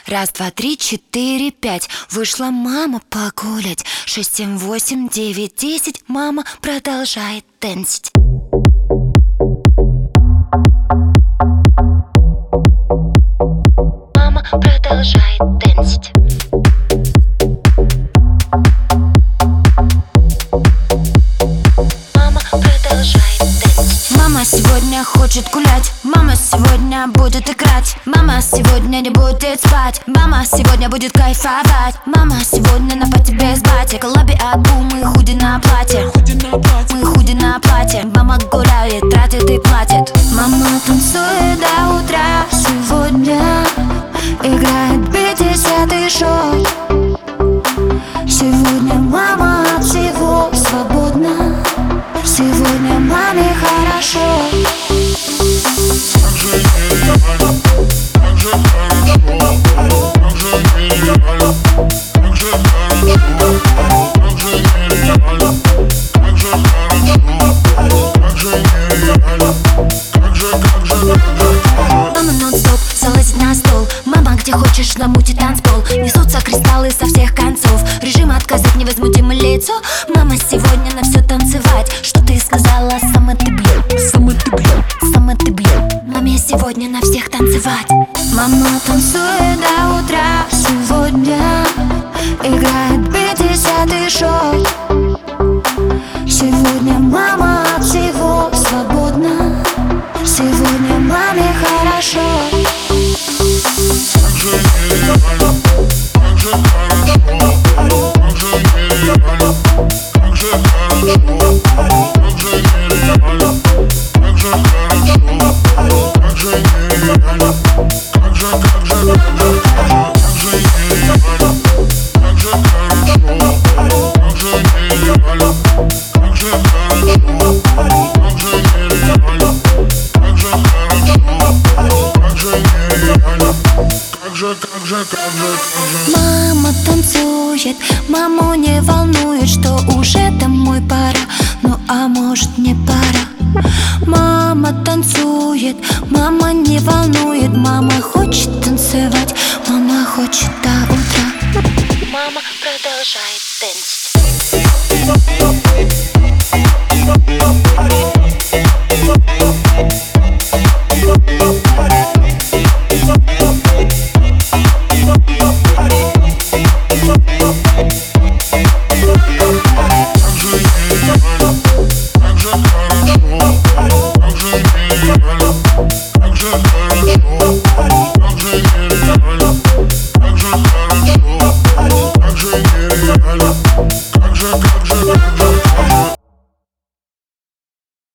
Раз, два, три, четыре, пять. Вышла мама погулять. 6, 7, 8, 9, 10. Мама продолжает тенсить. Мама продолжает тенсить. Мама продолжает тенсить. Мама сегодня хочет гулять. Мама сегодня будет играть. Мама сегодня не будет спать. Мама сегодня будет кайфовать. Мама сегодня на пати без батик. Лобби от бумы, худи на платье. Мы худи на платье. Мама гуляет, тратит и платит. Мама танцует до утра. Сегодня играет 50-й шот. Сегодня мама от всего свободна. Сегодня маме хорошо. Мама нон-стоп залазит на стол. Мама, где хочешь, замутит танцпол. Несутся кристаллы со всех концов. Режим отказать, невозмутимое лицо. Мама сегодня на все танцевать. Что ты сказала? Сама ты бьет. Сама ты бьет. Сама ты бьет. Маме сегодня на всех танцевать. Мама танцует до утра. Сегодня играет 50-й шот. Сегодня мама от всего свободна. Сегодня маме хорошо. Мама танцует, маму не волнует, что уже домой пора. Ну а может не пора. Мама танцует, мама не волнует,